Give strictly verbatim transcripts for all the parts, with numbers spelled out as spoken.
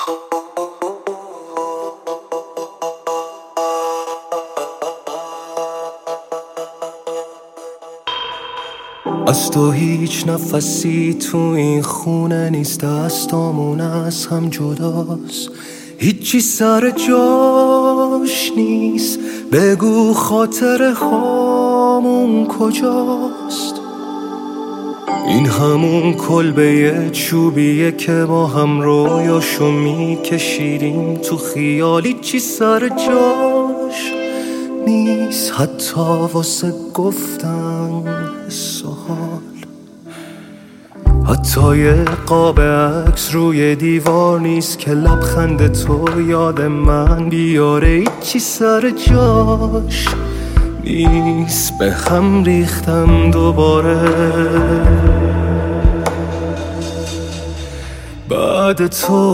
از تو هیچ نفسی تو این خونه نیست، دستامون از هم جداست، هیچی سر جاش نیست. بگو خاطر هامون کجاست؟ این همون کلبه چوبیه که ما هم رویاشو میکشیدیم تو خیال، هیچی سر جاش نیست، حتی واسه گفتن حس و حال. حتی یه قاب عکس روی دیوار نیست که لبخند تو یاد من بیاره، هیچی سر جاش نیست. به هم ریختم دوباره بعد تو،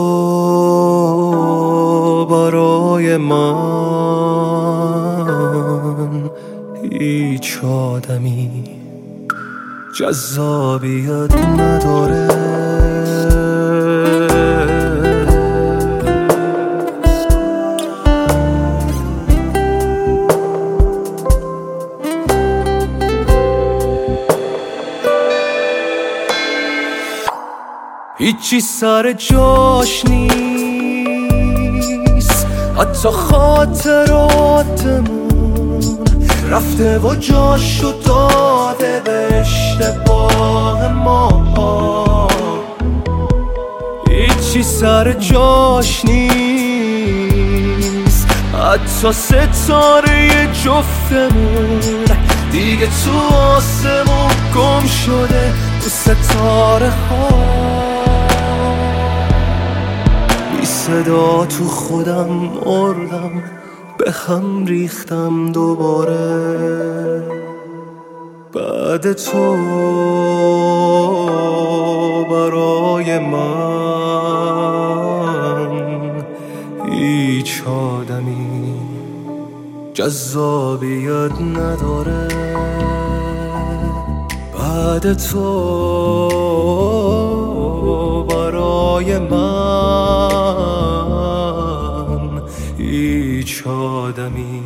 برای من هیچ آدمی جذابیت نداره. هیچی سر جاش نیست، حتی خاطراتمون رفته و جاشو داده به اشتباه ما. هیچی سر جاش نیست، حتی ستاره جفتمون دیگه تو آسمون گم شده تو ستاره ها. بی صدا تو خودم مردم، به هم ریختم دوباره بعد تو، برای من هیچ آدمی جذابیت نداره. بعد تو، برای من هیچ آدمی